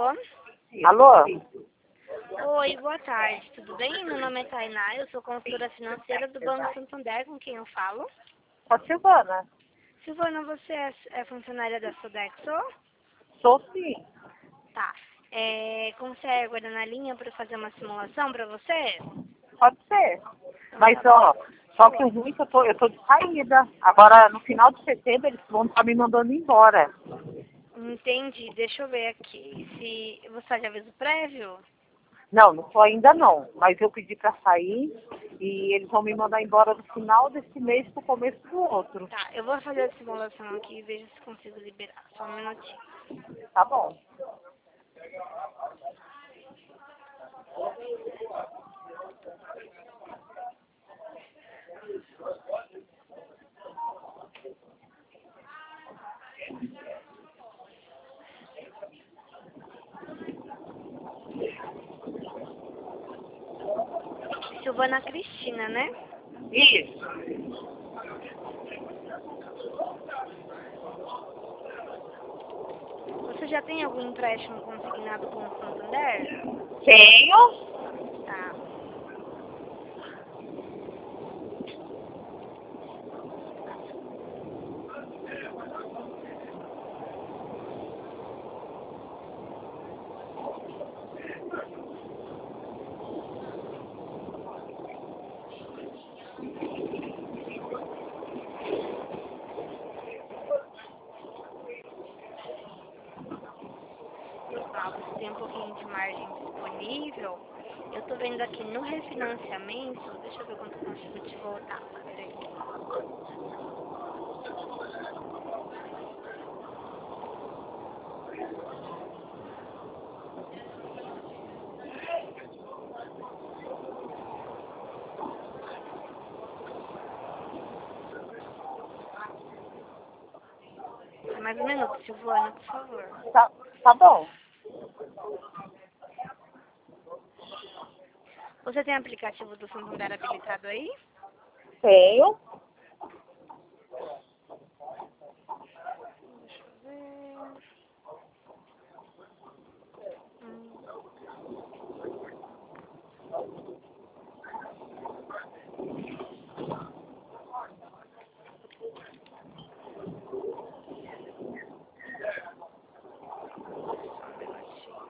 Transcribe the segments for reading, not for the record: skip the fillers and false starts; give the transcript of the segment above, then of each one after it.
Alô? Alô? Oi, boa tarde, tudo bem? Meu nome é Tainá, eu sou consultora financeira do Banco Santander, com quem eu falo. Ó, Silvana. Silvana, você é funcionária da Sodexo? Sou sim. Tá. Consegue aguardar na linha para fazer uma simulação para você? Pode ser. Então, Mas, tá bom. ó, só que o ruim é que eu tô de saída. Agora, no final de setembro, eles vão estar me mandando embora. Entendi, deixa eu ver aqui. Se você faz aviso prévio? Não, não tô ainda não. Mas eu pedi pra sair e eles vão me mandar embora no final desse mês pro começo do outro. Tá, eu vou fazer a simulação aqui e vejo se consigo liberar. Só um minutinho. Tá bom. Silvana Cristina, né? Isso. Você já tem algum empréstimo consignado com o Santander? Tenho. Tá. Você tem um pouquinho de margem disponível. Eu tô vendo aqui no refinanciamento, deixa eu ver quanto eu consigo te voltar. Peraí. Mais um minuto, Silvana, por favor. Tá bom. Você tem aplicativo do Santander habilitado aí? Tenho. Deixa eu ver. Só um minutinho.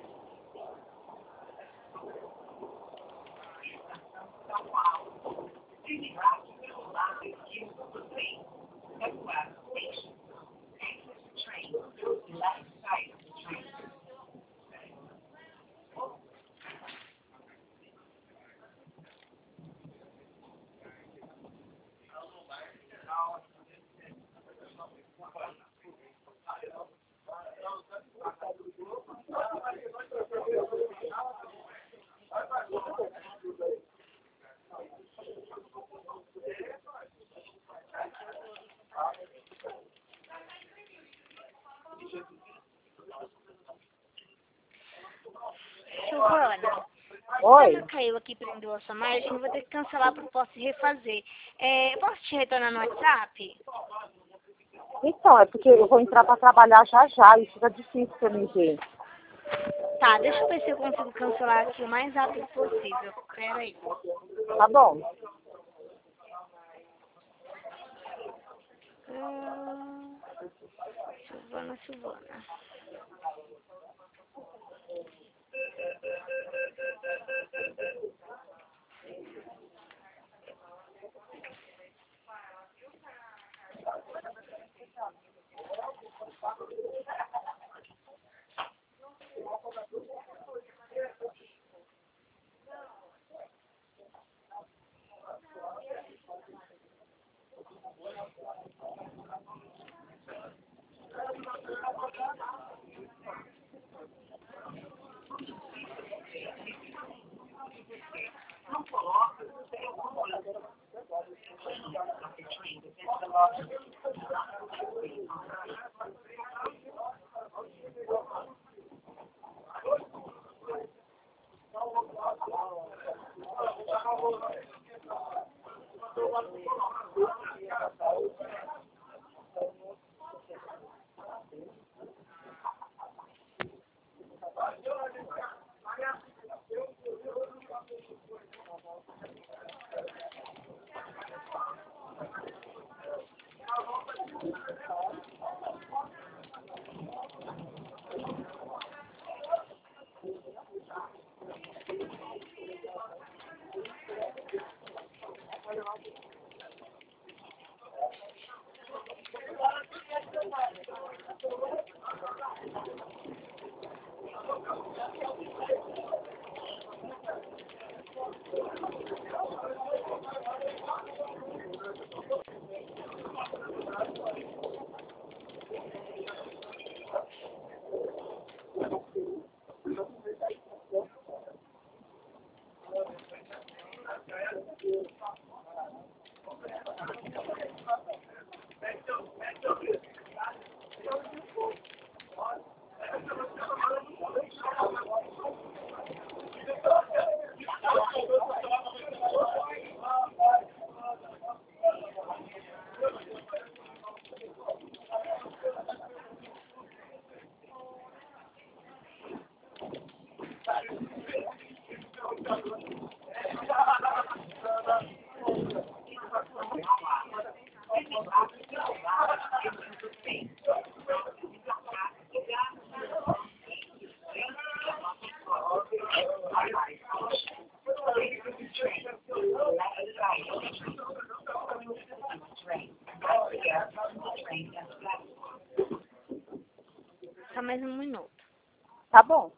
Silvana, Oi. como caiu aqui prendeu a sua margem, eu vou ter que cancelar a proposta e refazer. Posso te retornar no WhatsApp? Então, é porque eu vou entrar pra trabalhar já já e fica difícil pra mim ver. Tá, deixa eu ver se eu consigo cancelar aqui o mais rápido possível. Pera aí. Tá bom. Silvana. Só mais um minuto. Tá bom.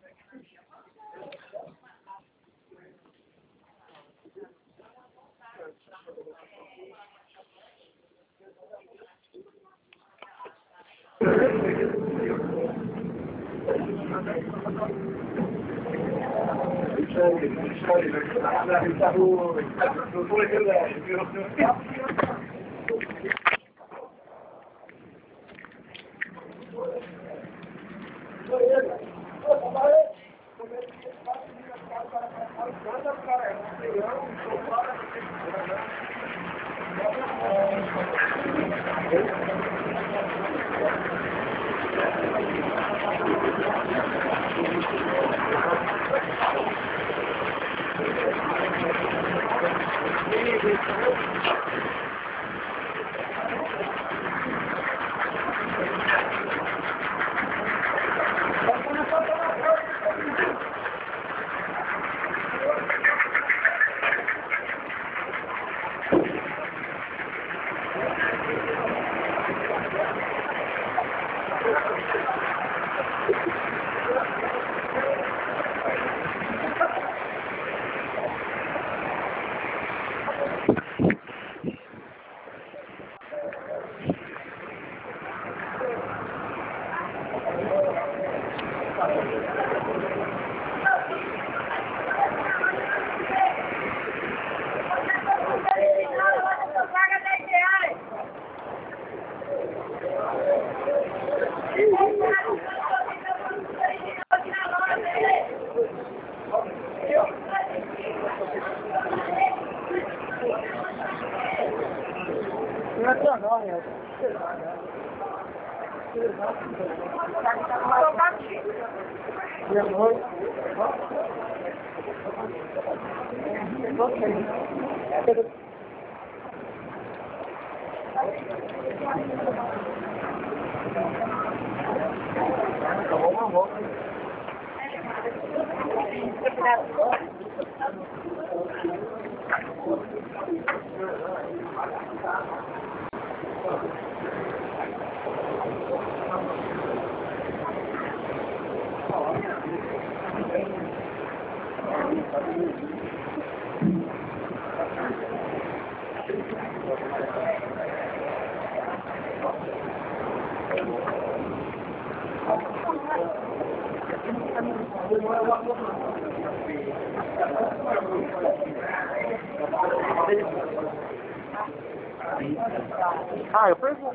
Ah, eu pergunto.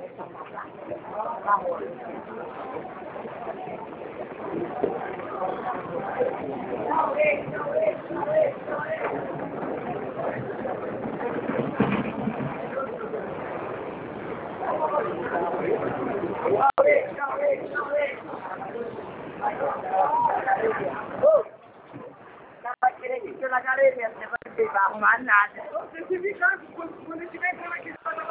Na galeria, você vai arrumar nada. Você fica quando eu estiver aqui.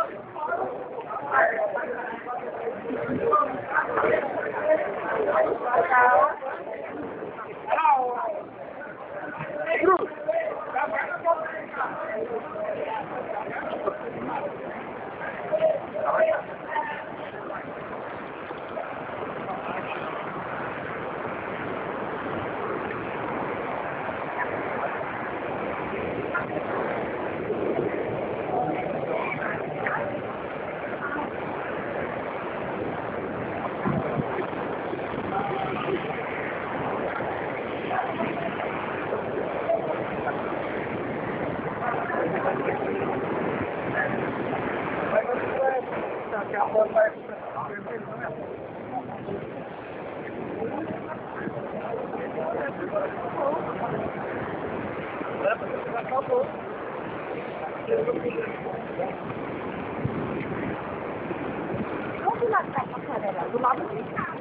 Do lado de cá.